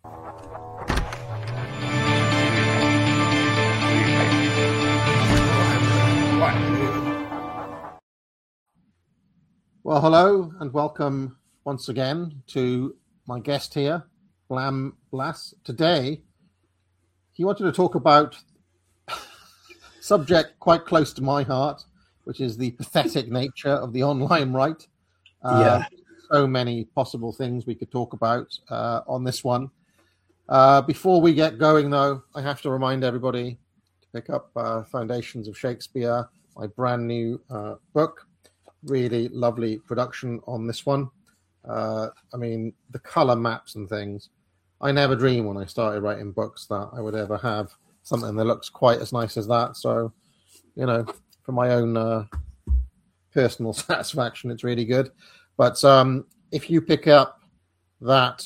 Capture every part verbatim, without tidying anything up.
Well, hello and welcome once again to my guest here, Blam Blas. Today, he wanted to talk about a subject quite close to my heart, which is the pathetic nature of the online right. Uh, yeah. So many possible things we could talk about uh, on this one. Uh, before we get going, though, I have to remind everybody to pick up uh, Foundations of Shakespeare, my brand new uh, book. Really lovely production on this one. Uh, I mean, the color maps and things. I never dreamed when I started writing books that I would ever have something that looks quite as nice as that. So, you know, for my own uh, personal satisfaction, it's really good. But um, if you pick up that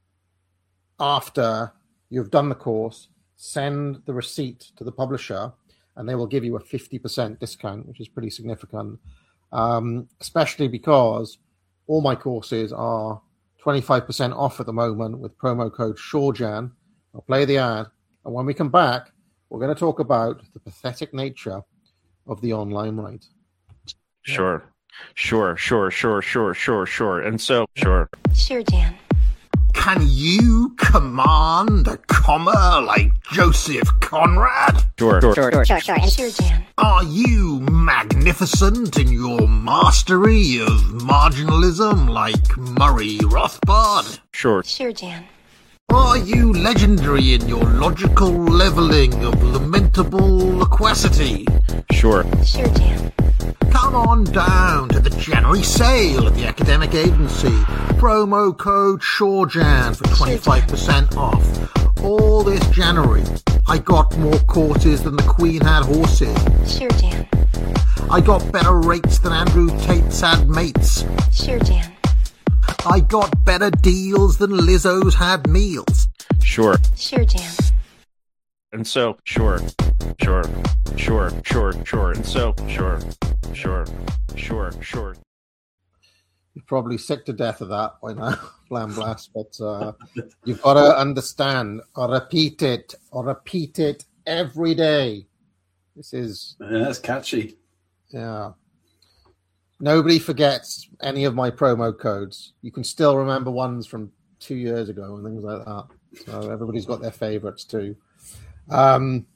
after you've done the course, send the receipt to the publisher and they will give you a fifty percent discount, which is pretty significant. Um, especially because all my courses are twenty-five percent off at the moment with promo code SureJan. I'll play the ad. And when we come back, we're going to talk about the pathetic nature of the online right. Sure. Sure, sure, sure, sure, sure, sure. And so, sure. Sure, Jan. Can you command a comma like Joseph Conrad? Sure, Sure, sure, sure, sure, and sure, Jan. Are you magnificent in your mastery of marginalism like Murray Rothbard? Sure. Sure, Jan. Are you legendary in your logical levelling of lamentable loquacity? Sure. Sure, Jan. Come on down to the January sale at the Academic Agency. Promo code SureJan for twenty-five percent off. All this January, I got more courses than the Queen had horses. Sure, Jan. I got better rates than Andrew Tate's had mates. Sure, Jan. I got better deals than Lizzo's had meals. Sure. Sure, Jan. And so, sure. Sure. Sure, sure, sure. And so, sure. Sure. Sure, sure. You're probably sick to death of that by now, Blam Blast, but uh, you've got to understand, or repeat it, or repeat it every day. This is... Yeah, that's catchy. Yeah. Nobody forgets any of my promo codes. You can still remember ones from two years ago and things like that. So everybody's got their favorites too. Um,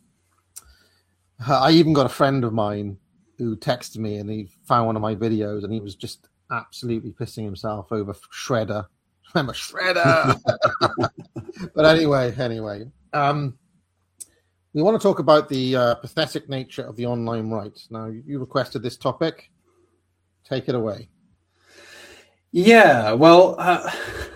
I even got a friend of mine who texted me and he found one of my videos and he was just absolutely pissing himself over Shredder. Remember Shredder? But anyway, anyway. Um, we want to talk about the uh, pathetic nature of the online right. Now, you requested this topic. Take it away. Yeah, well, uh,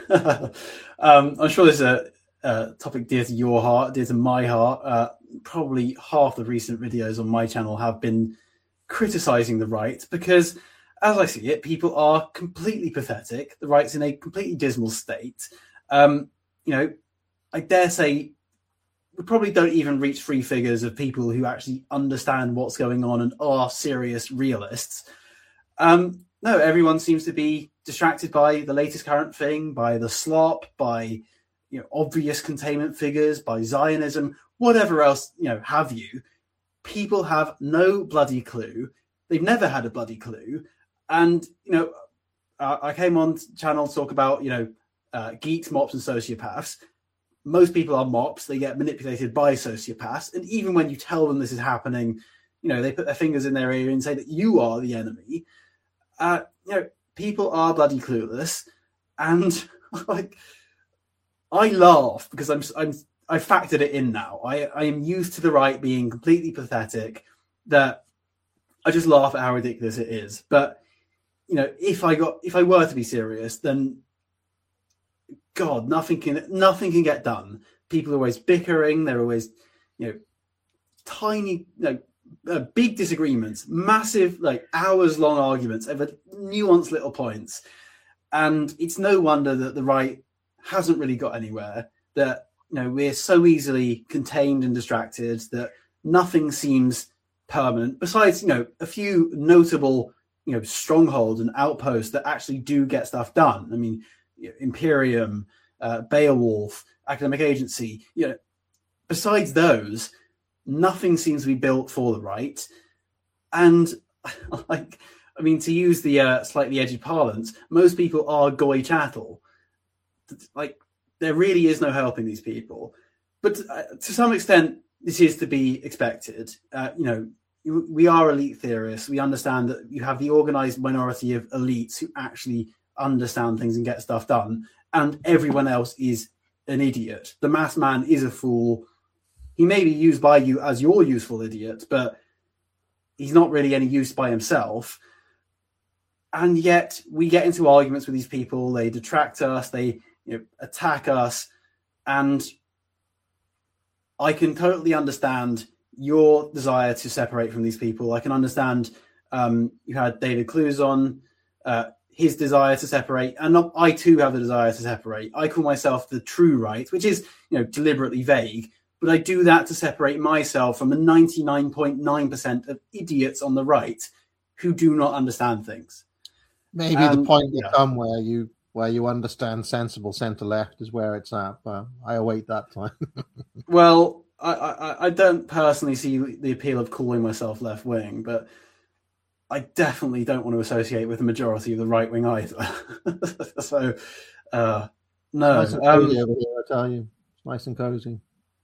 um, I'm sure this is a, a topic dear to your heart, dear to my heart. Uh, probably half the recent videos on my channel have been criticizing the right because, as I see it, people are completely pathetic. The right's in a completely dismal state. Um, you know, I dare say we probably don't even reach three figures of people who actually understand what's going on and are serious realists. Um, no, everyone seems to be distracted by the latest current thing, by the slop, by you know obvious containment figures, by Zionism, whatever else you know have you. People have no bloody clue. They've never had a bloody clue. And you know, uh, I came on channel to talk about you know uh, geeks, mops, and sociopaths. Most people are mops. They get manipulated by sociopaths, and even when you tell them this is happening, you know they put their fingers in their ear and say that you are the enemy. Uh, you know, people are bloody clueless, and like I laugh because I'm I'm I factored it in now. I I am used to the right being completely pathetic. That I just laugh at how ridiculous it is. But you know, if I got if I were to be serious, then God, nothing can nothing can get done. People are always bickering. They're always you know tiny you know. Uh, big disagreements, massive, like hours-long arguments over nuanced little points, and it's no wonder that the right hasn't really got anywhere. That you know we're so easily contained and distracted that nothing seems permanent. Besides, you know, a few notable, you know, strongholds and outposts that actually do get stuff done. I mean, Imperium, uh, Beowulf, academic agency. You know, besides those, nothing seems to be built for the right. And like, I mean, to use the uh, slightly edgy parlance, most people are goy chattel. Like, there really is no helping these people. But uh, to some extent, this is to be expected. Uh, you know, we are elite theorists. We understand that you have the organized minority of elites who actually understand things and get stuff done, and everyone else is an idiot. The mass man is a fool. He may be used by you as your useful idiot, but he's not really any use by himself. And yet we get into arguments with these people. They detract us. They, you know, attack us. And I can totally understand your desire to separate from these people. I can understand um, you had David Clues on, uh, his desire to separate. And I too have the desire to separate. I call myself the true right, which is, you know, deliberately vague. But I do that to separate myself from the ninety-nine point nine percent of idiots on the right who do not understand things. Maybe um, the point will yeah. come where you where you understand sensible centre left is where it's at. But I await that time. Well, I, I, I don't personally see the appeal of calling myself left wing, but I definitely don't want to associate with the majority of the right wing either. so, uh, no. Nice and Um, cozy over here, I tell you. It's nice and cozy.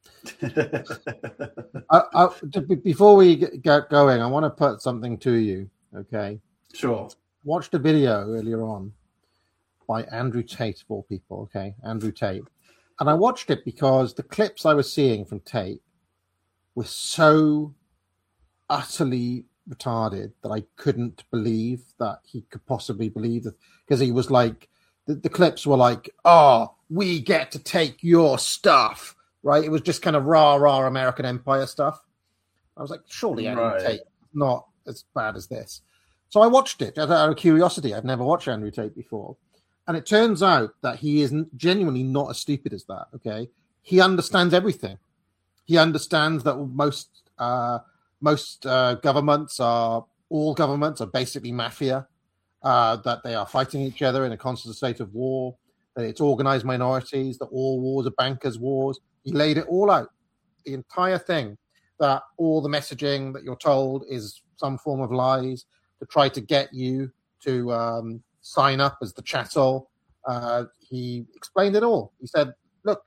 I, I, before we get going, I want to put something to you. Okay. Sure. Watched a video earlier on by Andrew Tate, of all people. Okay, Andrew Tate, and I watched it because the clips I was seeing from Tate were so utterly retarded that I couldn't believe that he could possibly believe that, because he was like, the, the clips were like, "Oh, we get to take your stuff." Right? It was just kind of rah rah American Empire stuff. I was like, surely Andrew Right. Tate is not as bad as this. So I watched it out of curiosity. I've never watched Andrew Tate before. And it turns out that he is genuinely not as stupid as that, okay? He understands everything. He understands that most uh, most uh, governments are, all governments are basically mafia, uh, that they are fighting each other in a constant state of war, that it's organized minorities, that all wars are bankers' wars. He laid it all out, the entire thing, that all the messaging that you're told is some form of lies, to try to get you to um, sign up as the chattel. Uh, he explained it all. He said, look,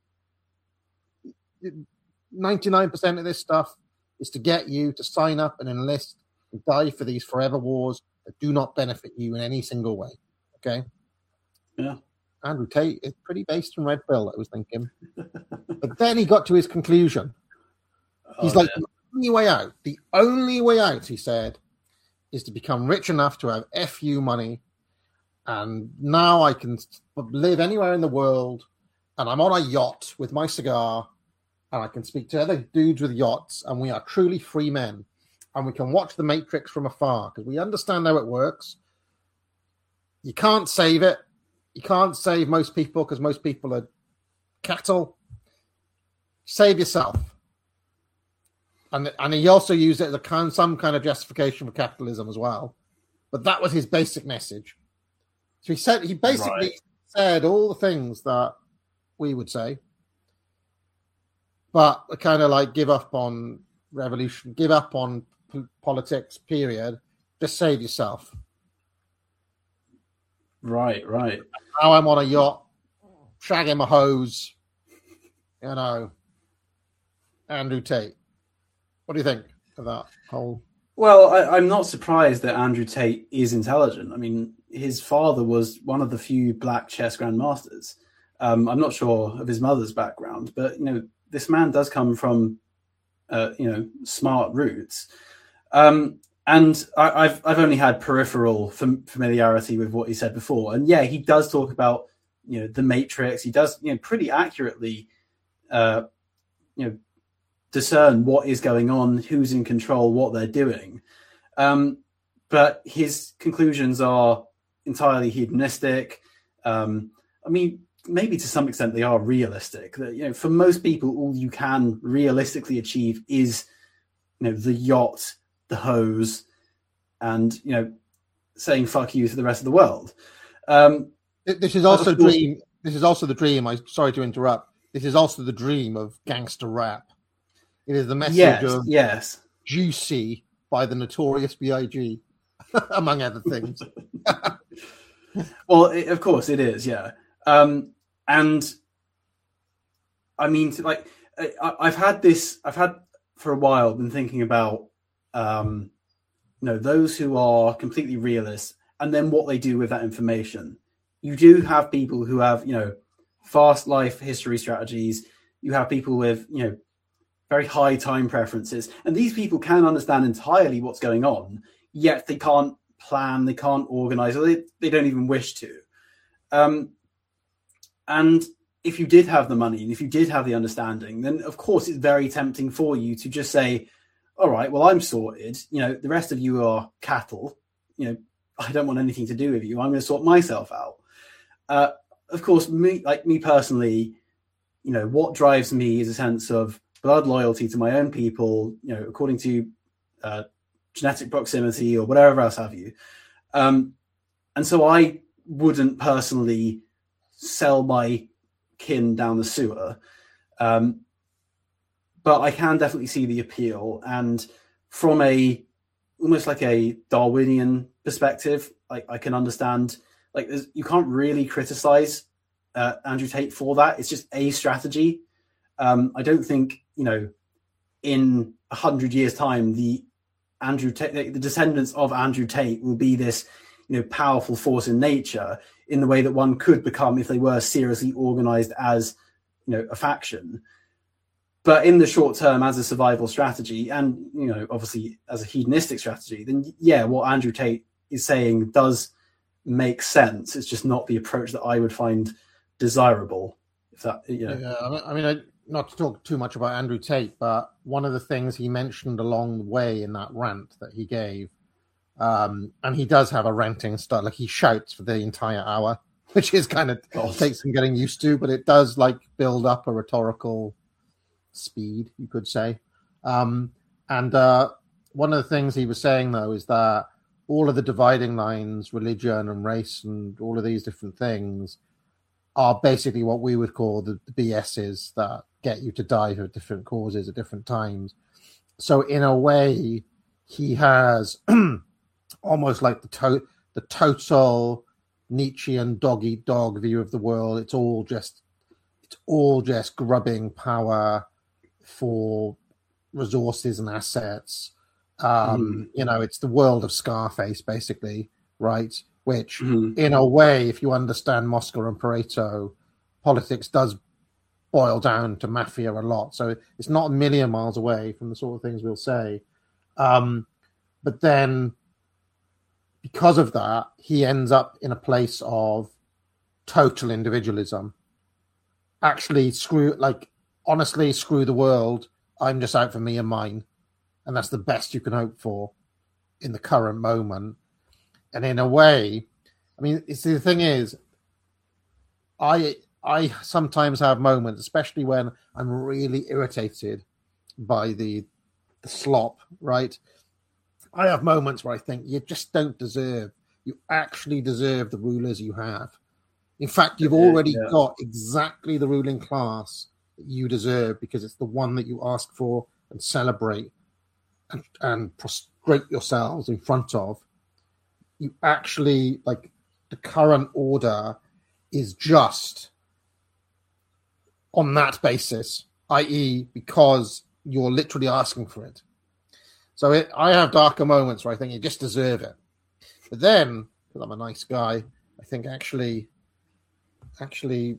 ninety-nine percent of this stuff is to get you to sign up and enlist and die for these forever wars that do not benefit you in any single way. Okay? Yeah. Andrew Tate is pretty based in red pill, I was thinking. But then he got to his conclusion. He's Oh, like, yeah. the only way out, the only way out, he said, is to become rich enough to have F U money. And now I can live anywhere in the world. And I'm on a yacht with my cigar. And I can speak to other dudes with yachts. And we are truly free men. And we can watch The Matrix from afar because we understand how it works. You can't save it. You can't save most people because most people are cattle. Save yourself. And and he also used it as a kind, some kind of justification for capitalism as well. But that was his basic message. So he said he basically Right. said all the things that we would say, but kind of like give up on revolution, give up on p- politics, period. Just save yourself. Right, right. Now I'm on a yacht, shagging a hose, you know, Andrew Tate. What do you think of that whole? Well, I, I'm not surprised that Andrew Tate is intelligent. I mean, his father was one of the few black chess grandmasters. Um, I'm not sure of his mother's background, but you know, this man does come from, uh, you know, smart roots. Um, and I, I've I've only had peripheral fam- familiarity with what he said before, and yeah, he does talk about, you know, the Matrix. He does, you know, pretty accurately, uh, you know, discern what is going on, who's in control, what they're doing. Um, but his conclusions are entirely hedonistic. Um, I mean, maybe to some extent they are realistic. That, you know, for most people, all you can realistically achieve is, you know, the yacht, the hose, and, you know, saying fuck you to the rest of the world. Um, This is also of course- dream. This is also the dream. I sorry to interrupt. this is also the dream of gangster rap. It is the message Yes, of yes. Juicy by the Notorious B I G, among other things. Well, it, of course it is, yeah. Um, and I mean, like, I, I've had this, I've had for a while been thinking about, um, you know, those who are completely realists and then what they do with that information. You do have people who have, you know, fast life history strategies. You have people with, you know, very high time preferences. And these people can understand entirely what's going on, yet they can't plan, they can't organize, or they, they don't even wish to. Um, and if you did have the money and if you did have the understanding, then of course it's very tempting for you to just say, all right, well, I'm sorted. You know, the rest of you are cattle. You know, I don't want anything to do with you. I'm going to sort myself out. Uh, of course, me, like me personally, you know, what drives me is a sense of blood loyalty to my own people, you know, according to uh, genetic proximity or whatever else have you. Um, and so I wouldn't personally sell my kin down the sewer. Um, but I can definitely see the appeal. And from a, almost like a Darwinian perspective, like I can understand, like you can't really criticize uh, Andrew Tate for that. It's just a strategy. Um, I don't think, you know, in a hundred years time, the Andrew Tate, the descendants of Andrew Tate will be this, you know, powerful force in nature in the way that one could become if they were seriously organized as, you know, a faction. But in the short term, as a survival strategy, and, you know, obviously as a hedonistic strategy, then yeah, what Andrew Tate is saying does make sense. It's just not the approach that I would find desirable. If that, you know. Yeah, I mean, I, not to talk too much about Andrew Tate, but one of the things he mentioned along the way in that rant that he gave, um, and he does have a ranting style, like he shouts for the entire hour, which is kind of God. takes some getting used to, but it does like build up a rhetorical speed, you could say. Um, and uh, one of the things he was saying, though, is that all of the dividing lines, religion and race and all of these different things, are basically what we would call the, the B Ss that get you to die for different causes at different times. So in a way, he has almost like the to- the total Nietzschean dog eat dog view of the world. It's all just it's all just grubbing power for resources and assets. Um, mm. You know, it's the world of Scarface, basically, right? Which, mm. in a way, if you understand Mosca and Pareto, politics does boil down to mafia a lot. So it's not a million miles away from the sort of things we'll say. Um, but then, because of that, he ends up in a place of total individualism. Actually, screw, like, honestly, screw the world. I'm just out for me and mine. And that's the best you can hope for in the current moment. And in a way, I mean, it's, the thing is, I I sometimes have moments, especially when I'm really irritated by the, the slop, right? I have moments where I think you just don't deserve, you actually deserve the rulers you have. In fact, you've already yeah. got exactly the ruling class that you deserve because it's the one that you ask for and celebrate and, and prostrate yourselves in front of. You actually, like, the current order is just on that basis, that is because you're literally asking for it. So it, I have darker moments where I think you just deserve it. But then, because I'm a nice guy, I think actually, actually,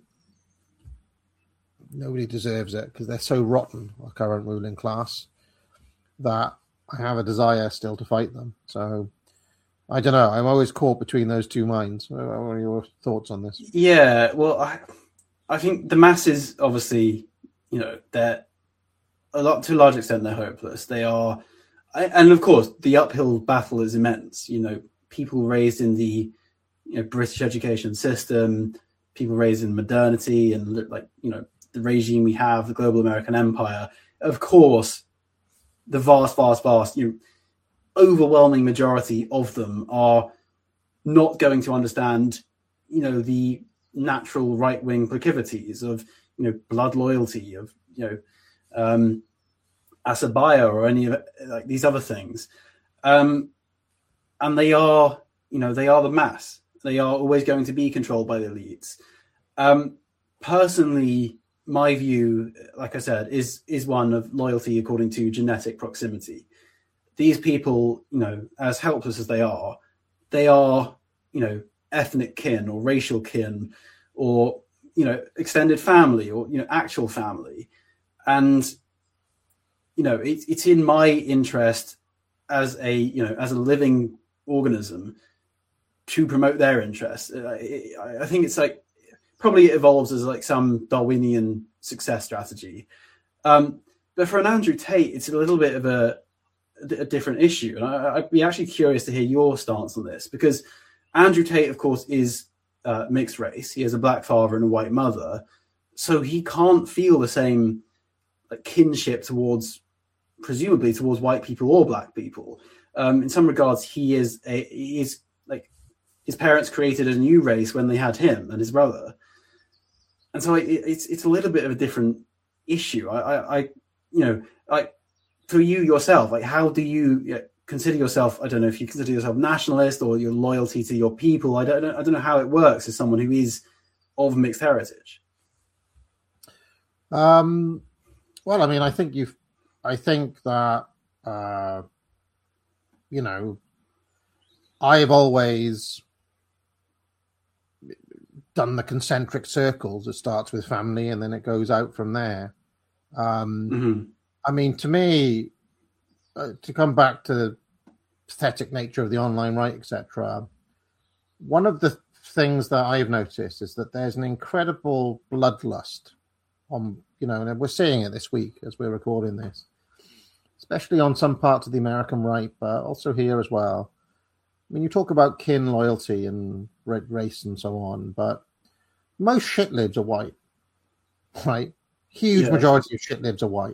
nobody deserves it because they're so rotten, our current ruling class, that I have a desire still to fight them. So I don't know. I'm always caught between those two minds. What are your thoughts on this? Yeah, well, I, I think the masses, obviously, you know, they're a lot to a large extent they're hopeless. They are, and of course, the uphill battle is immense. You know, people raised in the you know, British education system, people raised in modernity, and like you know, the regime we have, the global American empire. Of course, the vast, vast, vast, you know, overwhelming majority of them are not going to understand, you know, the natural right-wing proclivities of, you know, blood loyalty, of, you know, um, Asabaya or any of like these other things. Um, and they are, you know, they are the mass. They are always going to be controlled by the elites. Um, personally, my view, like I said, is is one of loyalty according to genetic proximity. These people, you know, as helpless as they are, they are, you know, ethnic kin or racial kin or, you know, extended family or, you know, actual family. And, you know, it, it's in my interest as a, you know, as a living organism to promote their interests. I, I think it's like, probably it evolves as like some Darwinian success strategy. Um, but for an Andrew Tate, it's a little bit of a, a different issue. And I, I'd be actually curious to hear your stance on this, because Andrew Tate, of course, is uh, mixed race. He has a black father and a white mother. So he can't feel the same like, kinship towards, presumably towards white people or black people. Um, in some regards, he is a, he is like, his parents created a new race when they had him and his brother. And so it, it's it's a little bit of a different issue. I, I, I you know, like for you yourself, like how do you you know, consider yourself? I don't know if you consider yourself nationalist or your loyalty to your people. I don't know. I don't know how it works as someone who is of mixed heritage. Um, well, I mean, I think you've, I think that, uh, you know, I've always done the concentric circles. It starts with family and then it goes out from there. Um, mm-hmm. I mean, to me, uh, to come back to the pathetic nature of the online right, et cetera, one of the things that I've noticed is that there's an incredible bloodlust on, you know, and we're seeing it this week as we're recording this, especially on some parts of the American right, but also here as well. I mean, you talk about kin loyalty and race and so on, but most shitlibs are white, right? Huge yeah. majority of shitlibs are white.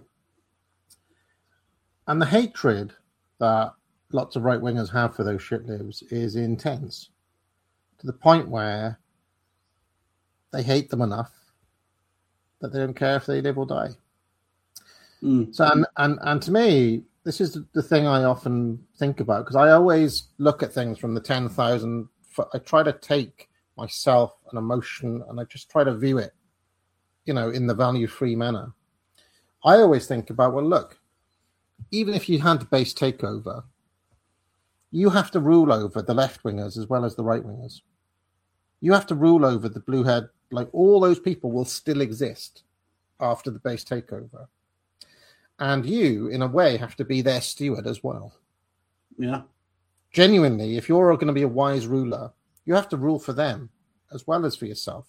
And the hatred that lots of right-wingers have for those shitlibs is intense, to the point where they hate them enough that they don't care if they live or die. Mm. So, and, and, and to me, this is the thing I often think about, because I always look at things from the ten thousand. I try to take myself and emotion and I just try to view it, you know, in the value-free manner. I always think about, well, look, even if you had the base takeover, you have to rule over the left-wingers as well as the right-wingers. You have to rule over the blue-head, like all those people will still exist after the base takeover. And you, in a way, have to be their steward as well. Yeah. Genuinely, if you're going to be a wise ruler, you have to rule for them as well as for yourself.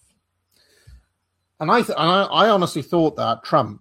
And I, th- and I, I honestly thought that Trump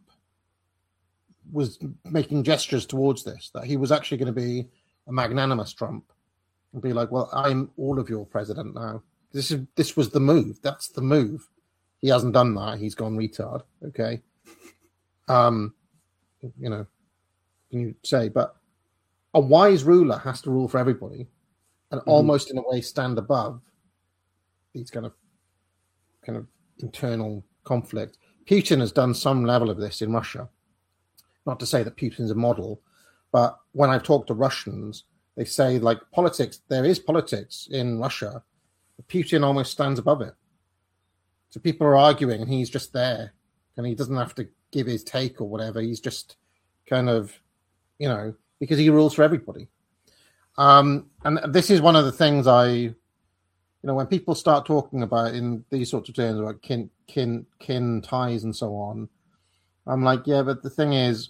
was making gestures towards this, that he was actually going to be a magnanimous Trump and be like, well, I'm all of your president now. This is this was the move. That's the move. He hasn't done that. He's gone retard. Okay. Um, you know, can you say, but a wise ruler has to rule for everybody and mm-hmm. almost in a way stand above these kind of kind of internal conflict. Putin has done some level of this in Russia. Not to say that Putin's a model, but when I've talked to Russians, they say like politics, there is politics in Russia. Putin almost stands above it. So people are arguing and he's just there and he doesn't have to give his take or whatever. He's just kind of, you know, because he rules for everybody. Um, and this is one of the things I, you know, when people start talking about in these sorts of terms about kin, kin, kin ties and so on, I'm like, yeah, but the thing is,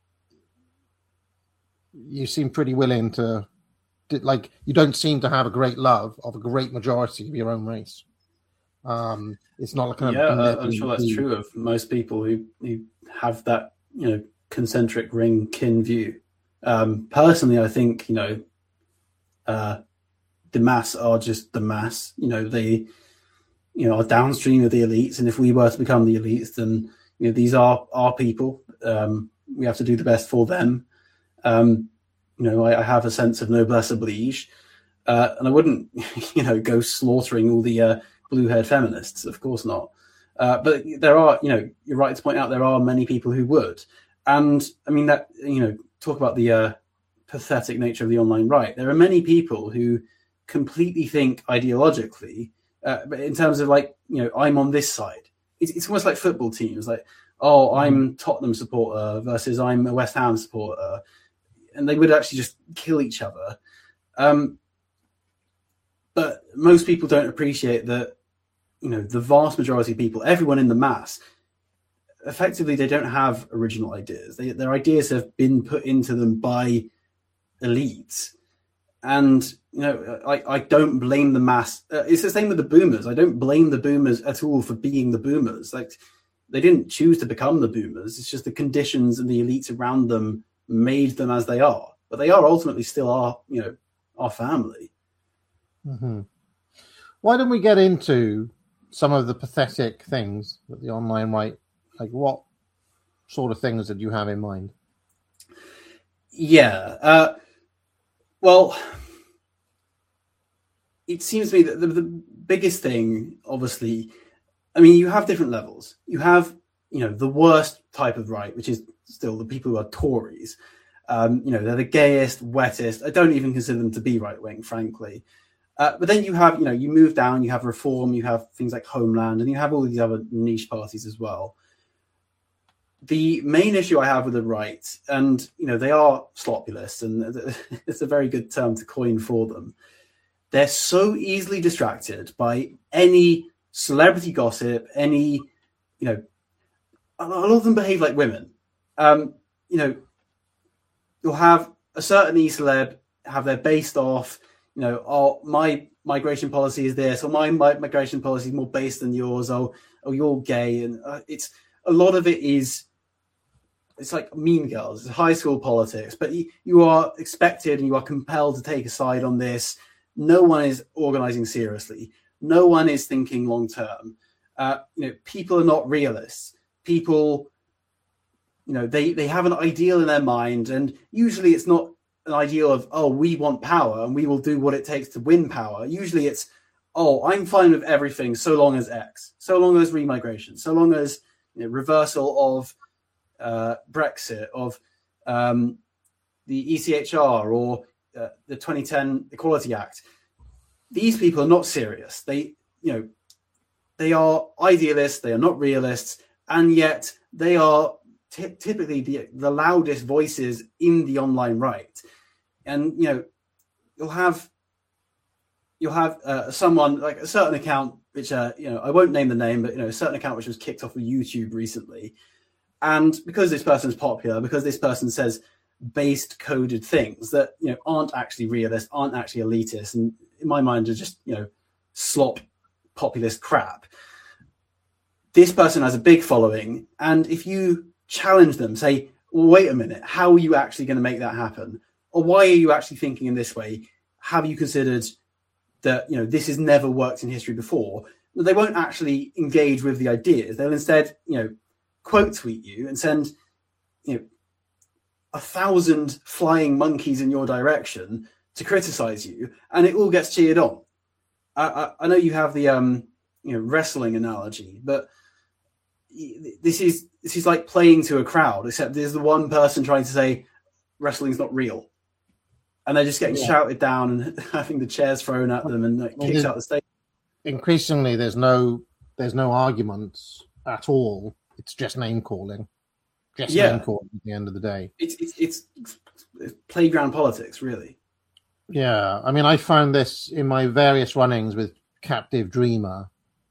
you seem pretty willing to, like, you don't seem to have a great love of a great majority of your own race. Um, it's not like kind yeah, of I'm sure that's true of most people who, who have that, you know, concentric ring kin view. Um, personally, I think, you know, uh, the mass are just the mass. You know, they, you know, are downstream of the elites, and if we were to become the elites, then you know these are our people. Um, we have to do the best for them. Um, you know, I, I have a sense of noblesse oblige, uh, and I wouldn't, you know, go slaughtering all the uh, blue-haired feminists. Of course not. Uh, but there are, you know, you're right to point out there are many people who would. And I mean, that, you know, talk about the uh, pathetic nature of the online right. There are many people who completely think ideologically, uh, but in terms of like, you know, I'm on this side. It's, it's almost like football teams, like, oh, I'm Tottenham supporter versus I'm a West Ham supporter. And they would actually just kill each other. Um, but most people don't appreciate that, you know, the vast majority of people, everyone in the mass, effectively, they don't have original ideas. They, their ideas have been put into them by elites. And, you know, I, I don't blame the mass. Uh, it's the same with the boomers. I don't blame the boomers at all for being the boomers. Like, they didn't choose to become the boomers. It's just the conditions and the elites around them made them as they are. But they are ultimately still our, you know, our family. Mm-hmm. Why don't we get into some of the pathetic things that the online right, like what sort of things did you have in mind? Yeah. Uh, well, it seems to me that the, the biggest thing, obviously, I mean, you have different levels. You have, you know, the worst type of right, which is still the people who are Tories. Um, you know, they're the gayest, wettest. I don't even consider them to be right-wing, frankly. Uh, but then you have, you know, you move down, you have Reform, you have things like Homeland, and you have all these other niche parties as well. The main issue I have with the right, and, you know, they are sloppulous, and it's a very good term to coin for them. They're so easily distracted by any celebrity gossip, any, you know, a lot of them behave like women. Um, you know, you'll have a certain e-celeb have their based off, you know, oh, my migration policy is this, or my, my migration policy is more based than yours, or, or you're gay. And uh, it's a lot of it is, it's like Mean Girls, it's high school politics, but you, you are expected and you are compelled to take a side on this. No one is organizing seriously. No one is thinking long term. Uh, you know, people are not realists. People, you know, they, they have an ideal in their mind, and usually it's not an ideal of, oh, we want power and we will do what it takes to win power. Usually it's, oh, I'm fine with everything so long as X, so long as remigration, so long as, you know, reversal of uh, Brexit, of um, the E C H R, or uh, the twenty ten Equality Act. These people are not serious. They, you know, they are idealists. They are not realists, and yet they are t- typically the, the loudest voices in the online right. And, you know, you'll have you'll have uh, someone like a certain account, which uh, you know, I won't name the name, but, you know, a certain account which was kicked off of YouTube recently, and because this person's popular, because this person says based coded things that, you know, aren't actually realist, aren't actually elitist, and in my mind are just, you know, slop populist crap. This person has a big following, and if you challenge them, say, well, wait a minute, how are you actually going to make that happen? Or why are you actually thinking in this way? Have you considered that, you know, this has never worked in history before? They won't actually engage with the ideas. They'll instead, you know, quote tweet you and send, you know, a thousand flying monkeys in your direction to criticize you, and it all gets cheered on. I, I, I know you have the um, you know, wrestling analogy, but this is this is like playing to a crowd, except there's the one person trying to say wrestling's not real, and they're just getting yeah. shouted down and having the chairs thrown at them and like, well, kicked out the stage. Increasingly, there's no there's no arguments at all. It's just name calling, just yeah. name calling at the end of the day. It's it's, it's it's playground politics, really. Yeah, I mean, I found this in my various runnings with Captive Dreamer.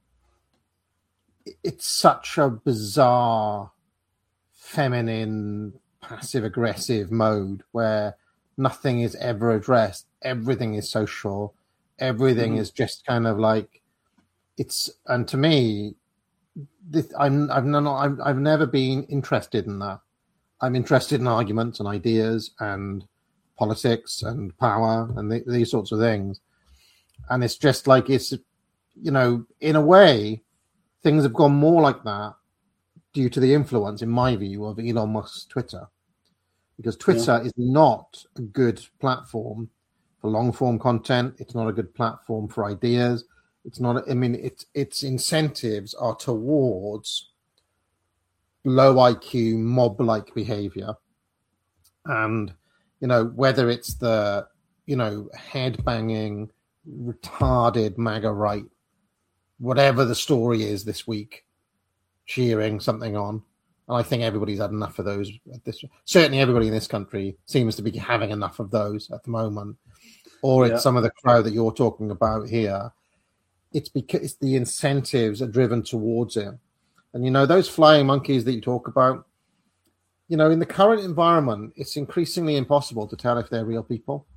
It's such a bizarre, feminine, passive-aggressive mode where nothing is ever addressed. Everything is social. Everything mm-hmm. is just kind of like it's. And to me, this, I'm I've not I've, I've never been interested in that. I'm interested in arguments and ideas and politics and power and th- these sorts of things. And it's just like, it's, you know, in a way, things have gone more like that due to the influence, in my view, of Elon Musk's Twitter. Because Twitter yeah. is not a good platform for long-form content. It's not a good platform for ideas. It's not. I mean, its its incentives are towards low I Q mob-like behavior, and you know whether it's the you know head banging, retarded MAGA right, whatever the story is this week, cheering something on. And I think everybody's had enough of those. At this, certainly, everybody in this country seems to be having enough of those at the moment. Or it's yeah. some of the crowd that you're talking about here. It's because the incentives are driven towards it. And, you know, those flying monkeys that you talk about, you know, in the current environment, it's increasingly impossible to tell if they're real people.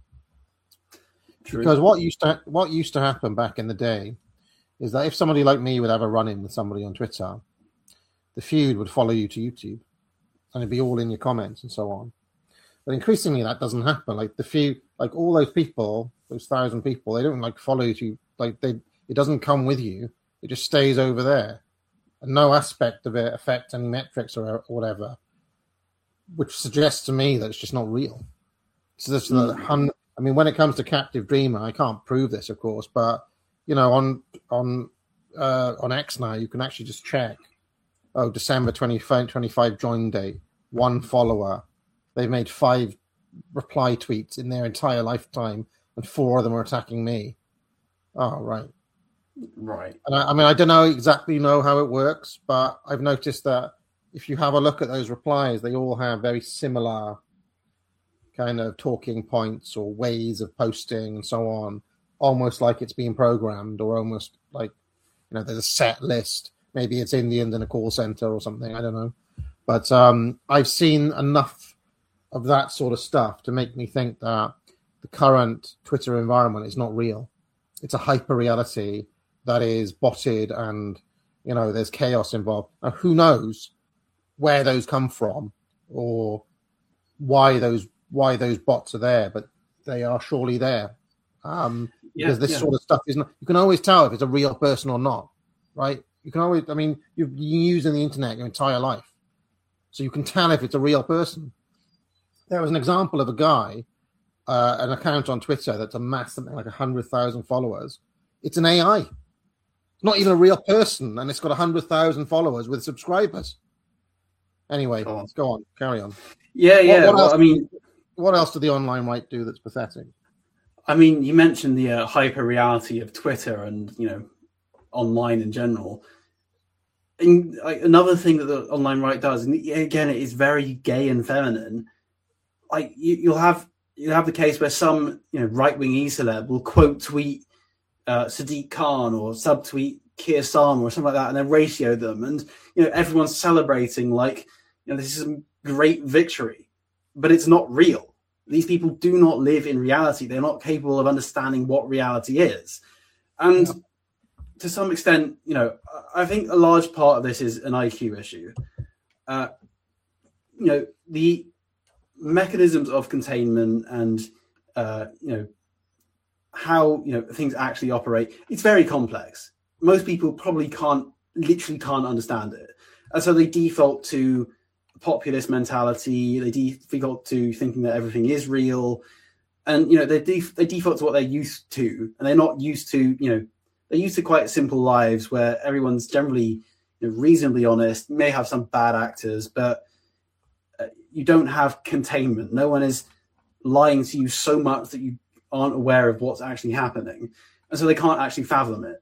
True. Because what used to what used to happen back in the day is that if somebody like me would have a run-in with somebody on Twitter, the feud would follow you to YouTube, and it'd be all in your comments and so on. But increasingly, that doesn't happen. Like the feud, like all those people, those thousand people, they don't like follow you. Like they, it doesn't come with you. It just stays over there, and no aspect of it affects any metrics or, or whatever, which suggests to me that it's just not real. So this, mm. I mean, when it comes to Captive Dreamer, I can't prove this, of course, but you know, on on uh, on X now, you can actually just check. Oh, December twenty-fifth, twenty-five join date, one follower. They've made five reply tweets in their entire lifetime, and four of them are attacking me. Oh, right. Right. And I, I mean, I don't know exactly know how it works, but I've noticed that if you have a look at those replies, they all have very similar kind of talking points or ways of posting and so on, almost like it's being programmed, or almost like, you know, there's a set list. Maybe it's Indians in a call center or something. I don't know. But um, I've seen enough of that sort of stuff to make me think that the current Twitter environment is not real. It's a hyper reality that is botted, and, you know, there's chaos involved. Now, who knows where those come from or why those why those bots are there, but they are surely there. Um, yeah, because this yeah. sort of stuff is not, you can always tell if it's a real person or not, right? You can always, I mean, you've been using the internet your entire life, so you can tell if it's a real person. There was an example of a guy, uh, an account on Twitter that's amassed something like one hundred thousand followers. It's an A I. It's not even a real person, and it's got one hundred thousand followers with subscribers. Anyway, go on. let's go on. Carry on. Yeah, yeah. What, what well, else, I mean, what else did the online right do that's pathetic? I mean, you mentioned the uh, hyper reality of Twitter and, you know, online in general. And like, another thing that the online right does, and again, it is very gay and feminine. Like you, you'll have you have the case where some, you know, right wing e-celeb will quote tweet uh, Sadiq Khan or subtweet Keir Starmer or something like that, and then ratio them, and you know everyone's celebrating like, you know, this is a great victory, but it's not real. These people do not live in reality. They're not capable of understanding what reality is, and. Yeah. To some extent, you know, I think a large part of this is an I Q issue. Uh, you know, the mechanisms of containment and, uh, you know, how, you know, things actually operate, it's very complex. Most people probably can't, literally can't understand it. And so they default to populist mentality. They default to thinking that everything is real. And, you know, they, def- they default to what they're used to. And they're not used to, you know, they're used to quite simple lives where everyone's generally, you know, reasonably honest. You may have some bad actors, but uh, you don't have containment. No one is lying to you so much that you aren't aware of what's actually happening. And so they can't actually fathom it.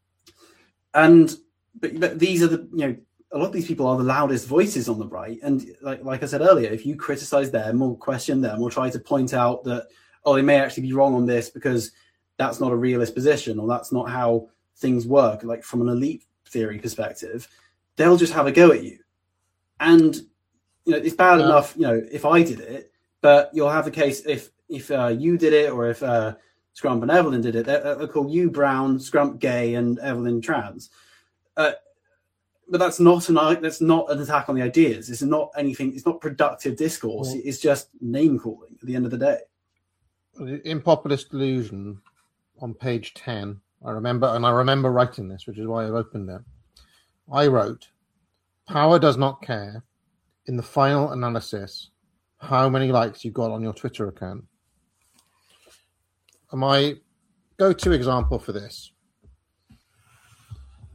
And but, but these are the, you know, a lot of these people are the loudest voices on the right. And like, like I said earlier, if you criticize them or question them or try to point out that, oh, they may actually be wrong on this because that's not a realist position, or that's not how things work, like from an elite theory perspective, they'll just have a go at you. And, you know, it's bad yeah. enough, you know, if I did it, but you'll have the case if if uh, you did it, or if uh, Scrump and Evelyn did it, they'll, they'll call you brown, Scrump gay, and Evelyn trans. Uh, but that's not an that's not an attack on the ideas. It's not anything. It's not productive discourse. Well, it's just name calling at the end of the day. In Populist Delusion, on page ten, I remember, and I remember writing this, which is why I've opened it. I wrote, "Power does not care, in the final analysis, how many likes you got on your Twitter account." And my go-to example for this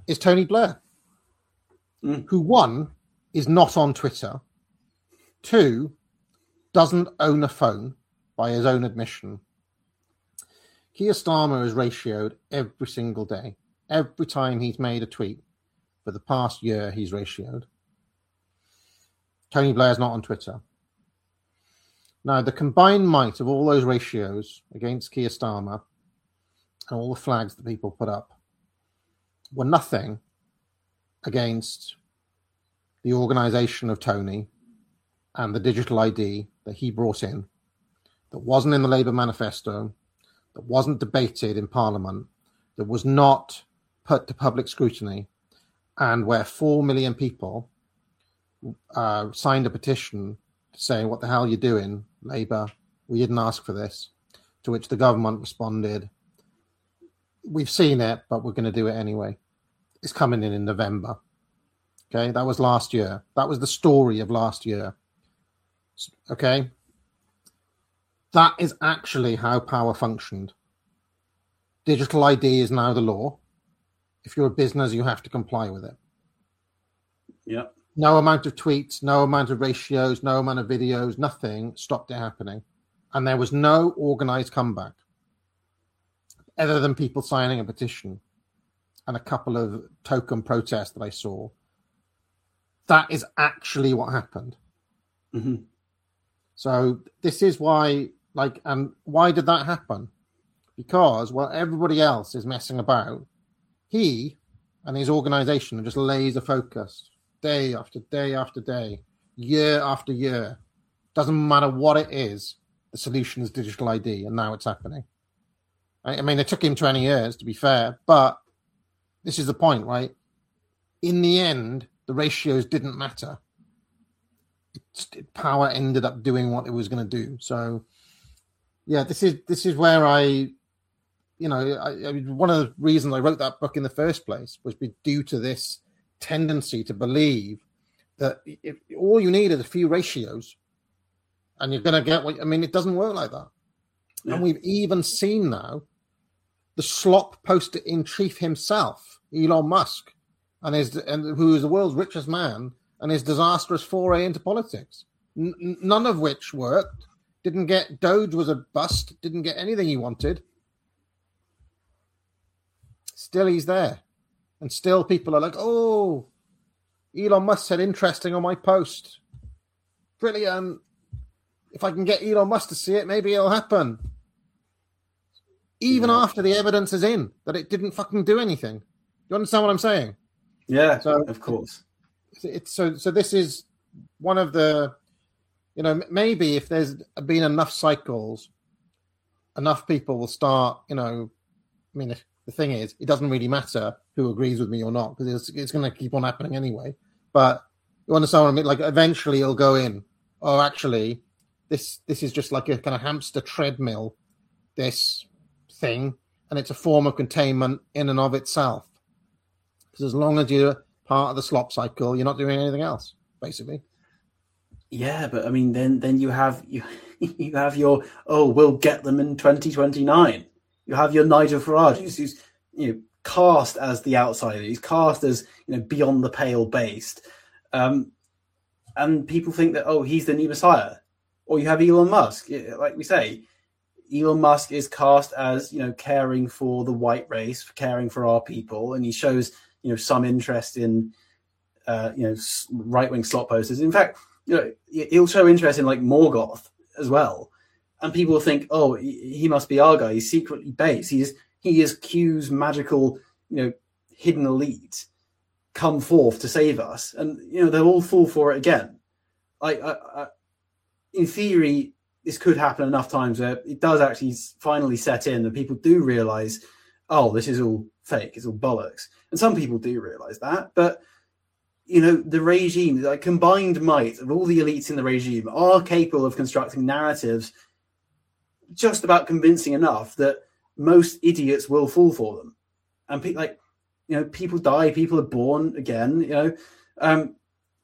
is Tony Blair, Mm. who, one, is not on Twitter, two, doesn't own a phone by his own admission. Keir Starmer is ratioed every single day. Every time he's made a tweet for the past year, he's ratioed. Tony Blair's not on Twitter. Now, the combined might of all those ratios against Keir Starmer and all the flags that people put up were nothing against the organisation of Tony and the digital I D that he brought in, that wasn't in the Labour manifesto, that wasn't debated in Parliament, that was not put to public scrutiny, and where four million people uh, signed a petition saying, what the hell are you doing, Labour? We didn't ask for this. To which the government responded, we've seen it, but we're going to do it anyway. It's coming in in November. Okay, that was last year. That was the story of last year. Okay, that is actually how power functioned. Digital I D is now the law. If you're a business, you have to comply with it. Yeah. No amount of tweets, no amount of ratios, no amount of videos, nothing stopped it happening. And there was no organized comeback other than people signing a petition and a couple of token protests that I saw. That is actually what happened. Mm-hmm. So this is why, like, and why did that happen? Because, well, everybody else is messing about. He and his organization are just laser focused, day after day after day, year after year. Doesn't matter what it is, the solution is digital I D, and now it's happening. I, I mean, it took him twenty years, to be fair, but this is the point, right? In the end, the ratios didn't matter. It, power ended up doing what it was going to do. So, yeah, this is this is where I, you know, I, I, one of the reasons I wrote that book in the first place was due to this tendency to believe that if all you need is a few ratios and you're going to get what, I mean, it doesn't work like that. Yeah. And we've even seen now the slop poster in chief himself, Elon Musk, and his, and who is the world's richest man, and his disastrous foray into politics, N- none of which worked. Didn't get, Doge was a bust, didn't get anything he wanted. Still he's there. And still people are like, oh, Elon Musk said interesting on my post. Brilliant. If I can get Elon Musk to see it, maybe it'll happen. Even yeah. after the evidence is in that it didn't fucking do anything. Do you understand what I'm saying? Yeah, so, of course. It's so so this is one of the, you know, maybe if there's been enough cycles, enough people will start, you know, I mean, the thing is, it doesn't really matter who agrees with me or not, because it's, it's going to keep on happening anyway. But you understand what I mean? Like, eventually it'll go in, oh, actually, this this is just like a kind of hamster treadmill, this thing, and it's a form of containment in and of itself. Because as long as you're part of the slop cycle, you're not doing anything else, basically. Yeah, but I mean, then then you have you you have your oh, we'll get them in twenty twenty-nine. You have your Nigel Farage, who's, who's you know cast as the outsider. He's cast as you know beyond the pale based, um, and people think that oh, he's the new Messiah. Or you have Elon Musk, like we say, Elon Musk is cast as you know caring for the white race, caring for our people, and he shows you know some interest in uh, you know right wing slot posters. In fact, you know he'll show interest in like Morgoth as well, and people think, oh, he must be our guy. He's secretly base. He is he is Q's magical you know hidden elite come forth to save us, and you know they'll all fall for it again. Like I, I, in theory, this could happen enough times where it does actually finally set in that people do realize, oh, this is all fake, it's all bollocks. And some people do realize that, but you know, the regime, like combined might of all the elites in the regime are capable of constructing narratives just about convincing enough that most idiots will fall for them. And pe- like, you know, people die, people are born again, you know, um,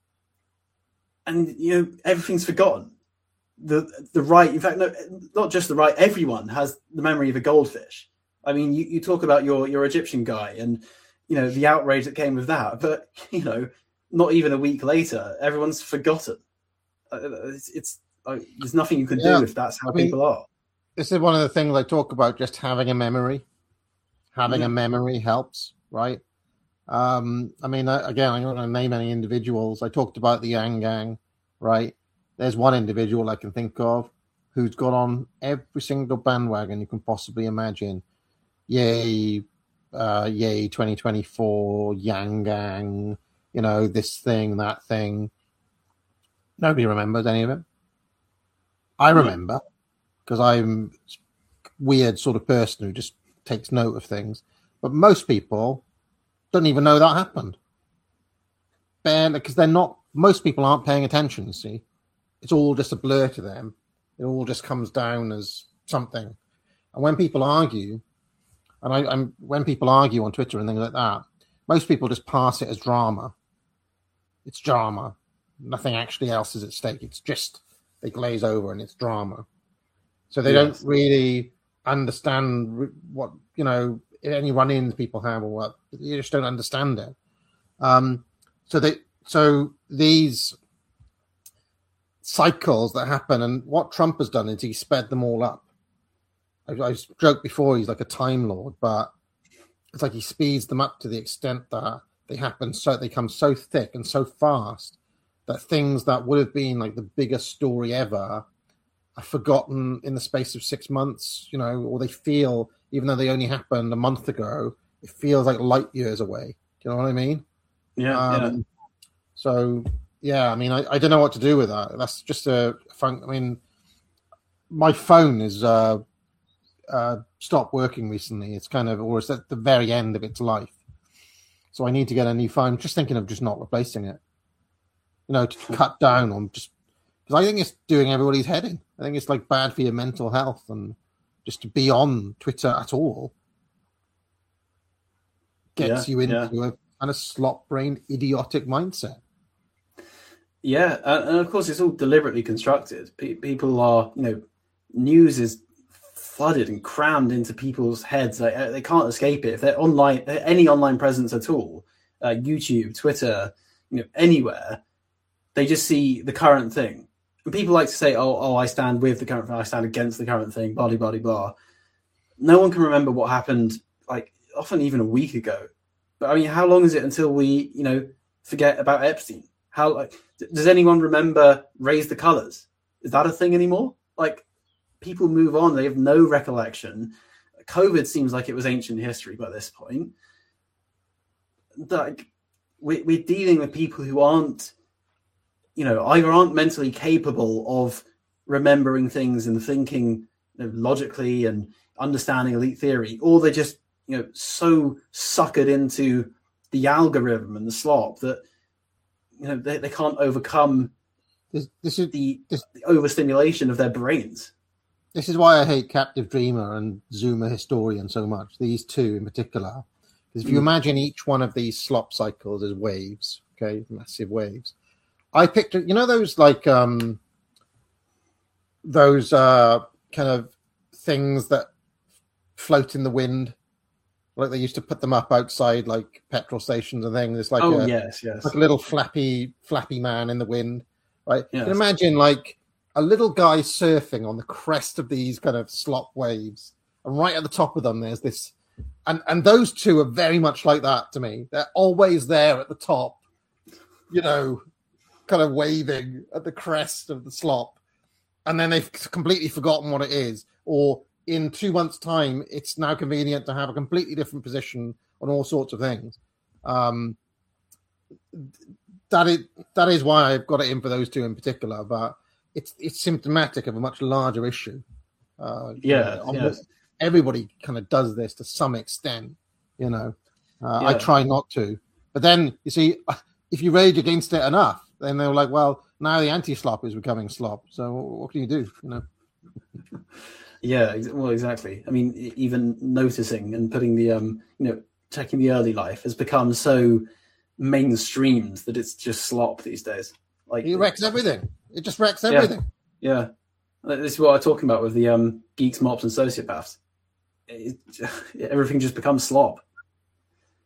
and you know, everything's forgotten. The the right, in fact, no, not just the right, everyone has the memory of a goldfish. I mean, you, you talk about your, your Egyptian guy, and you know, the outrage that came with that. But, you know, not even a week later, everyone's forgotten. It's, it's uh, there's nothing you can Yeah. do if that's how I mean, people are. This is one of the things I talk about, just having a memory. Having Yeah. a memory helps, right? Um, I mean, I, again, I'm not going to name any individuals. I talked about the Yang Gang, right? There's one individual I can think of who's got on every single bandwagon you can possibly imagine. Yay, uh, yay, twenty twenty-four, Yang Gang, you know, this thing, that thing. Nobody remembers any of it. I remember, because I'm a weird sort of person who just takes note of things. But most people don't even know that happened. Barely, because they're not, most people aren't paying attention, you see. It's all just a blur to them. It all just comes down as something. And when people argue, and I, I'm when people argue on Twitter and things like that, most people just pass it as drama. It's drama. Nothing actually else is at stake. It's just they glaze over and it's drama. So they Yes. don't really understand what, you know, any run-ins people have or what. You just don't understand it. Um, so they, so these cycles that happen, and what Trump has done is he sped them all up. I, I joked before he's like a time lord, but it's like he speeds them up to the extent that they happen, so they come so thick and so fast that things that would have been like the biggest story ever are forgotten in the space of six months, you know, or they feel, even though they only happened a month ago, it feels like light years away. Do you know what I mean? Yeah, Um, yeah. So, yeah, I mean, I, I don't know what to do with that. That's just a fun. I mean, my phone is uh, uh, stopped working recently. It's kind of, or it's at the very end of its life. So I need to get a new phone. Just thinking of just not replacing it. You know, to cut down on just, because I think it's doing everybody's head in. I think it's like bad for your mental health, and just to be on Twitter at all gets Yeah, you into yeah. a kind of slot-brained, idiotic mindset. Yeah, and and of course it's all deliberately constructed. Pe- people are, you know, news is flooded and crammed into people's heads. Like, uh, they can't escape it. If they're online, any online presence at all, uh, YouTube, Twitter, you know, anywhere, they just see the current thing. And people like to say, "Oh, oh, I stand with the current thing. I stand against the current thing." Blah blah blah blah. No one can remember what happened, like often even a week ago. But I mean, how long is it until we, you know, forget about Epstein? How like does anyone remember Raise the Colors? Is that a thing anymore? Like, people move on; they have no recollection. COVID seems like it was ancient history by this point. Like, we, we're dealing with people who aren't, you know, either aren't mentally capable of remembering things and thinking, you know, logically and understanding elite theory, or they're just, you know, so suckered into the algorithm and the slop that, you know, they, they can't overcome This, this is the, this, the overstimulation of their brains. this is why I hate Captive Dreamer and Zoomer Historian so much. These two in particular, because if you Mm. imagine each one of these slop cycles as waves, okay, massive waves. I picked, you know, those like um, those uh, kind of things that float in the wind, like they used to put them up outside like petrol stations and things. It's like Oh a, yes, yes. like a little flappy, flappy man in the wind, right? You Yes. can imagine like a little guy surfing on the crest of these kind of slop waves, and right at the top of them, there's this, and and those two are very much like that to me. They're always there at the top, you know, kind of waving at the crest of the slop, and then they've completely forgotten what it is, or in two months' time, it's now convenient to have a completely different position on all sorts of things. Um, that is that is why I've got it in for those two in particular, but it's it's symptomatic of a much larger issue. Uh, you Yeah, know, yeah. almost everybody kind of does this to some extent, you know. Uh, I Yeah. try not to, but then you see, if you rage against it enough, then they're like, well, now the anti-slop is becoming slop. So what can you do? You know. Yeah, ex- well, exactly. I mean, e- even noticing and putting the, um, you know, checking the early life has become so mainstreamed that it's just slop these days. Like, It wrecks everything. It just wrecks Yeah. everything. yeah, this is what I'm talking about with the um, geeks, mops, and sociopaths. It, everything just becomes slop.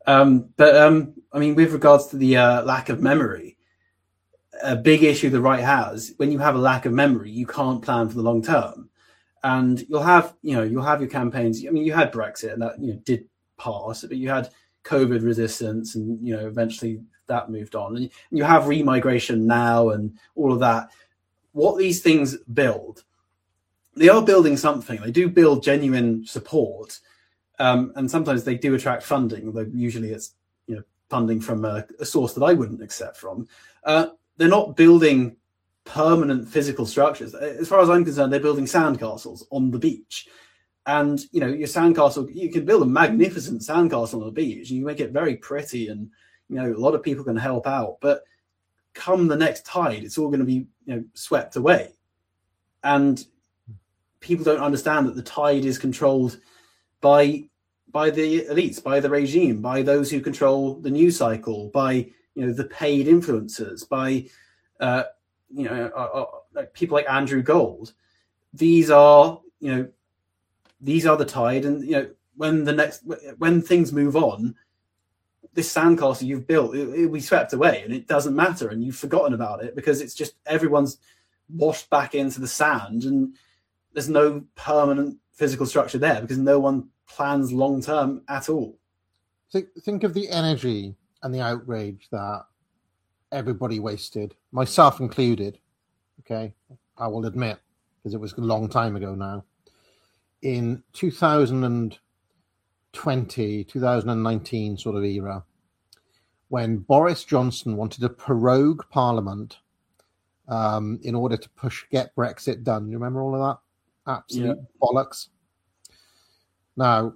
Um, but um, I mean, with regards to the uh, lack of memory, a big issue the right has, when you have a lack of memory, you can't plan for the long term. And you'll have, you know, you'll have your campaigns. I mean, you had Brexit and that, you know, did pass, but you had COVID resistance and, you know, eventually that moved on. And you have remigration now and all of that. What these things build, they are building something. They do build genuine support. Um, and sometimes they do attract funding, although usually it's, you know, funding from a, a source that I wouldn't accept from. Uh, they're not building permanent physical structures. As far as I'm concerned, they're building sandcastles on the beach. And, you know, your sandcastle, you can build a magnificent sandcastle on the beach and you make it very pretty and, you know, a lot of people can help out. But come the next tide, it's all going to be, you know, swept away. And people don't understand that the tide is controlled by by the elites, by the regime, by those who control the news cycle, by, you know, the paid influencers, by, uh, you know, uh, uh, like people like Andrew Gold. These are, you know, these are the tide. And, you know, when the next, when things move on, this sandcastle you've built, it, it'll be swept away and it doesn't matter. And you've forgotten about it because it's just everyone's washed back into the sand and there's no permanent physical structure there because no one plans long term at all. Think, think of the energy and the outrage that everybody wasted, myself included. Okay, I will admit, because it was a long time ago now. In two thousand twenty, two thousand nineteen sort of era, when Boris Johnson wanted to prorogue Parliament um, in order to push get Brexit done. You remember all of that? Absolute yeah. bollocks. Now,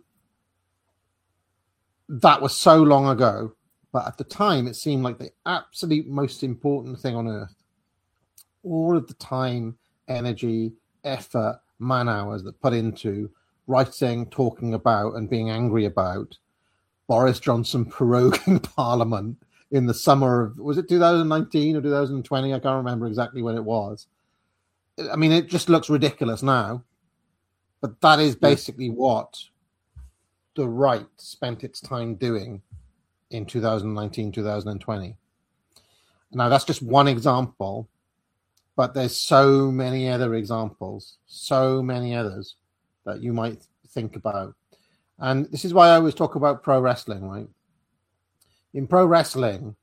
that was so long ago, but at the time it seemed like the absolute most important thing on earth. All of the time, energy, effort, man hours that put into writing, talking about, and being angry about Boris Johnson proroguing Parliament in the summer of, was it two thousand nineteen or two thousand twenty? I can't remember exactly when it was. I mean, it just looks ridiculous now. But that is basically what the right spent its time doing in two thousand nineteen, two thousand twenty. Now, that's just one example, but there's so many other examples, so many others that you might think about. And this is why I always talk about pro wrestling, right? In pro wrestling,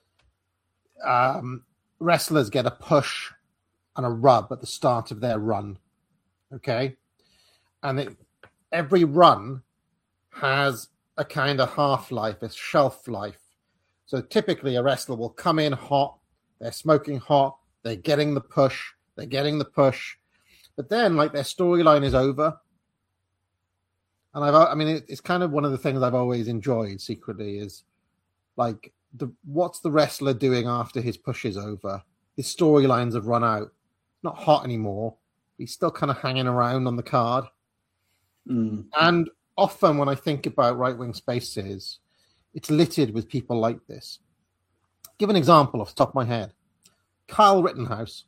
um, wrestlers get a push and a rub at the start of their run, okay? And it, every run has a kind of half-life, a shelf life. So typically a wrestler will come in hot, they're smoking hot, they're getting the push, they're getting the push. But then, like, their storyline is over. And I've, I mean, it, it's kind of one of the things I've always enjoyed secretly is, like, the what's the wrestler doing after his push is over? His storylines have run out. Not hot anymore. He's still kind of hanging around on the card. Mm. And often when I think about right-wing spaces, it's littered with people like this. Give an example off the top of my head. Kyle Rittenhouse.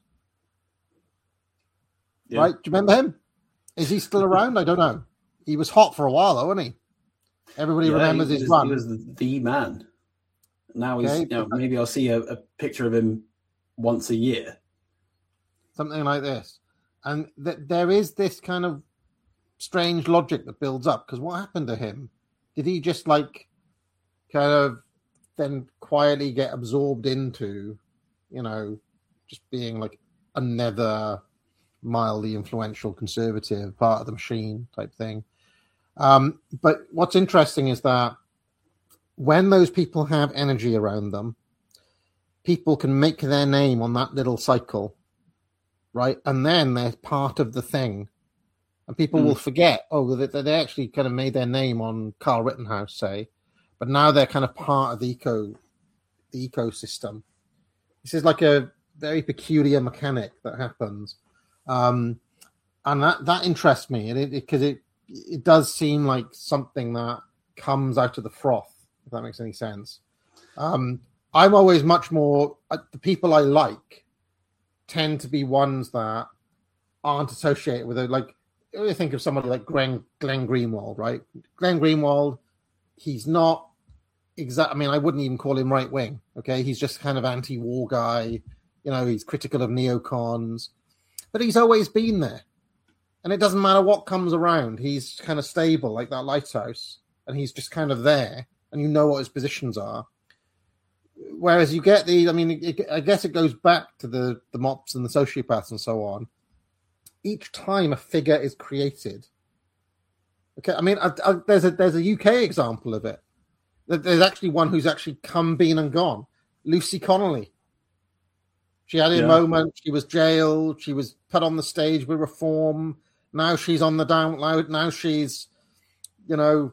Yeah. Right? Do you remember him? Is he still around? I don't know. He was hot for a while, though, wasn't he? Everybody yeah, remembers he his was, run. He was the, the man. Now he's, okay. you know, maybe I'll see a, a picture of him once a year. Something like this. And th- there is this kind of strange logic that builds up, because what happened to him? Did he just, like, kind of then quietly get absorbed into, you know, just being like another mildly influential conservative part of the machine type thing? Um, but what's interesting is that when those people have energy around them, people can make their name on that little cycle, right? And then they're part of the thing. And people mm. will forget, oh, they, they actually kind of made their name on Kyle Rittenhouse, say, but now they're kind of part of the eco, the ecosystem. This is like a very peculiar mechanic that happens. Um, and that, that interests me, and it because it, it it does seem like something that comes out of the froth, if that makes any sense. Um, I'm always much more uh, the people I like tend to be ones that aren't associated with it. Like, I think of somebody like Glenn, Glenn Greenwald, right? Glenn Greenwald, he's not exactly. I mean, I wouldn't even call him right wing. Okay, he's just kind of anti-war guy. You know, he's critical of neocons, but he's always been there, and it doesn't matter what comes around. He's kind of stable, like that lighthouse, and he's just kind of there, and you know what his positions are. Whereas you get the, I mean, it, I guess it goes back to the the mops and the sociopaths and so on. Each time a figure is created. Okay, I mean, I, I, there's a there's a U K example of it. There's actually one who's actually come, been, and gone. Lucy Connolly. She had a Yeah. moment. She was jailed. She was put on the stage with Reform. Now she's on the down loud. Now she's, you know,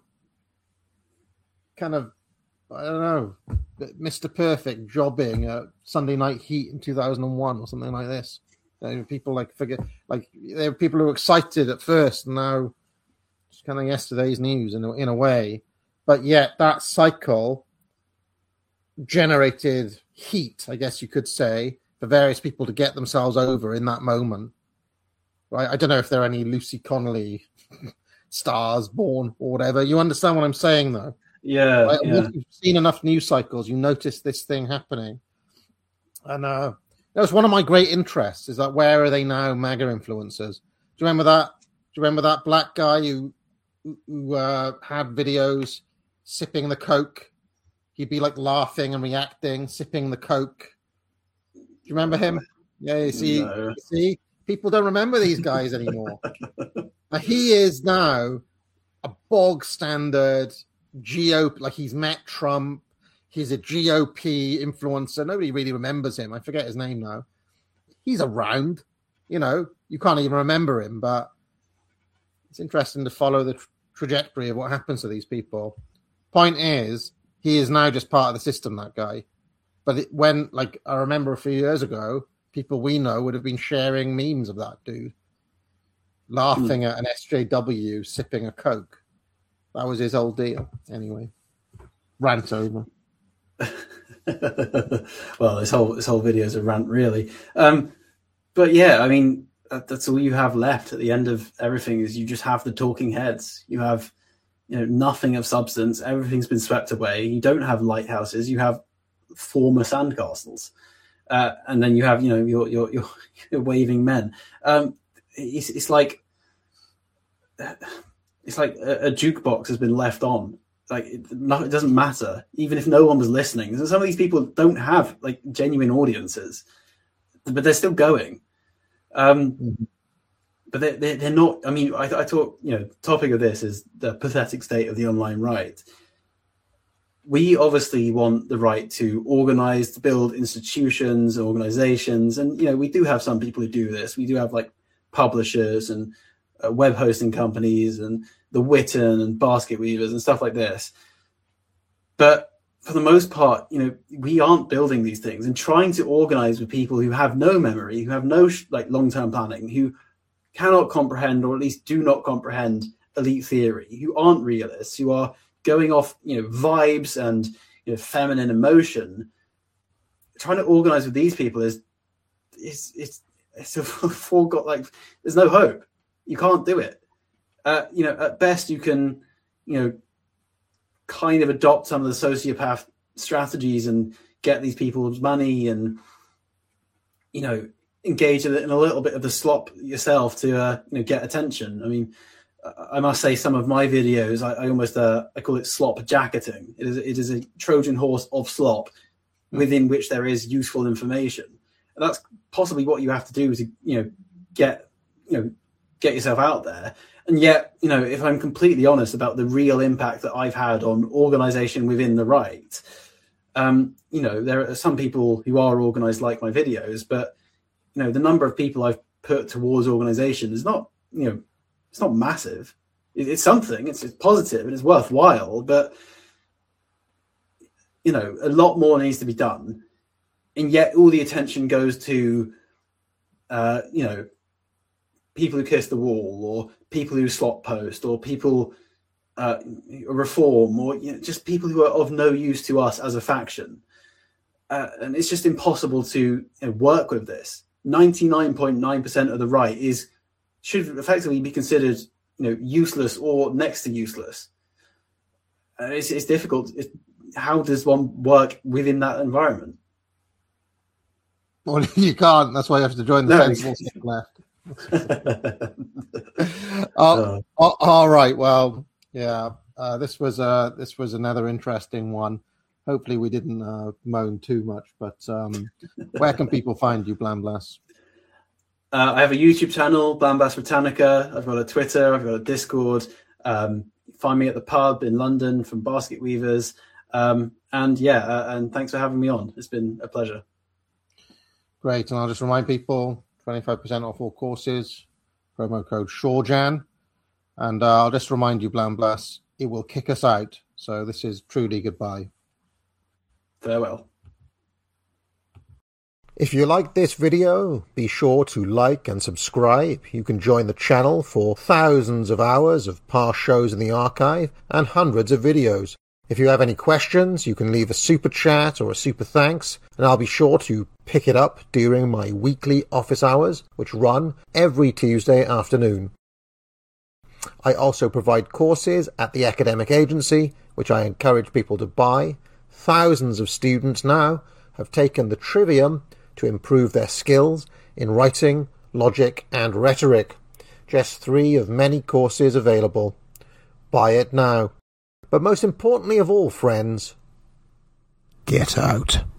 kind of, I don't know, Mister Perfect jobbing at Sunday Night Heat in two thousand one or something like this. You know, people like figure like there were people who were excited at first, and now it's kind of yesterday's news in a, in a way. But yet that cycle generated heat, I guess you could say, for various people to get themselves over in that moment. Right? I don't know if there are any Lucy Connolly stars born or whatever. You understand what I'm saying, though? Yeah, Right? yeah. Once you've seen enough news cycles, you notice this thing happening. And uh, that was one of my great interests, is that where are they now, MAGA influencers? Do you remember that? Do you remember that black guy who, who uh, had videos sipping the Coke? He'd be like laughing and reacting, sipping the Coke. Do you remember him? Yeah, you see, No. you see, people don't remember these guys anymore. Now, he is now a bog standard G O P, like he's met Trump. He's a G O P influencer. Nobody really remembers him. I forget his name now. He's around. You know, you can't even remember him, but it's interesting to follow the tra- trajectory of what happens to these people. Point is, he is now just part of the system, that guy. But it, when, like, I remember a few years ago, people we know would have been sharing memes of that dude laughing mm. at an S J W sipping a Coke. That was his whole deal. Anyway, rant over. Well, this whole this whole video is a rant, really. Um, but yeah, I mean, that, that's all you have left at the end of everything. Is you just have the talking heads. You have, you know, nothing of substance. Everything's been swept away. You don't have lighthouses. You have former sandcastles, uh, and then you have, you know, your your your, your waving men. Um, it's it's like it's like a, a jukebox has been left on. Like it, no, it doesn't matter, even if no one was listening. So some of these people don't have like genuine audiences, but they're still going. Um, mm-hmm. But they're, they're, they're not. I mean, I, I thought, you know, the topic of this is the pathetic state of the online right. We obviously want the right to organize, to build institutions, organizations, and you know, we do have some people who do this. We do have like publishers and uh, web hosting companies and the Witten and basket weavers and stuff like this. But for the most part, you know, we aren't building these things and trying to organize with people who have no memory, who have no sh- like long-term planning, who cannot comprehend, or at least do not comprehend, elite theory, who aren't realists, who are going off, you know, vibes and, you know, feminine emotion. Trying to organize with these people is, is it's it's a forgot, like there's no hope. You can't do it. Uh, you know, at best you can, you know, kind of adopt some of the sociopath strategies and get these people's money and, you know, engage in a little bit of the slop yourself to, uh, you know, get attention. I mean, I must say some of my videos, I, I almost, uh, I call it slop jacketing. It is, it is a Trojan horse of slop within which there is useful information. And that's possibly what you have to do to, you know, get, you know, get yourself out there. And yet, you know, if I'm completely honest about the real impact that I've had on organization within the right, um, you know, there are some people who are organized like my videos, but, you know, the number of people I've put towards organization is not, you know, it's not massive. It, it's something, it's, it's positive and it's worthwhile, but, you know, a lot more needs to be done. And yet all the attention goes to, uh, you know, people who kiss the wall, or people who slot post, or people uh, reform, or you know, just people who are of no use to us as a faction. Uh, and it's just impossible to you know, work with this. ninety-nine point nine percent of the right is should effectively be considered, you know, useless or next to useless. Uh, it's, it's difficult. It's, how does one work within that environment? Well, you can't. That's why you have to join the No. sensible stick left. oh, oh, all right. Well, yeah. Uh, this was uh, this was another interesting one. Hopefully, we didn't uh, moan too much. But um, where can people find you, Blamblas? Uh, I have a YouTube channel, Blamblas Britannica. I've got a Twitter. I've got a Discord. Um, find me at the pub in London from Basket Weavers. Um, and yeah, uh, and thanks for having me on. It's been a pleasure. Great. And I'll just remind people, twenty-five percent off all courses, promo code ShoreJan. And uh, I'll just remind you, Blamblas, it will kick us out. So this is truly goodbye. Farewell. If you liked this video, be sure to like and subscribe. You can join the channel for thousands of hours of past shows in the archive and hundreds of videos. If you have any questions, you can leave a super chat or a super thanks, and I'll be sure to pick it up during my weekly office hours, which run every Tuesday afternoon. I also provide courses at the academic agency, which I encourage people to buy. Thousands of students now have taken the Trivium to improve their skills in writing, logic, and rhetoric. Just three of many courses available. Buy it now. But most importantly of all, friends, get out.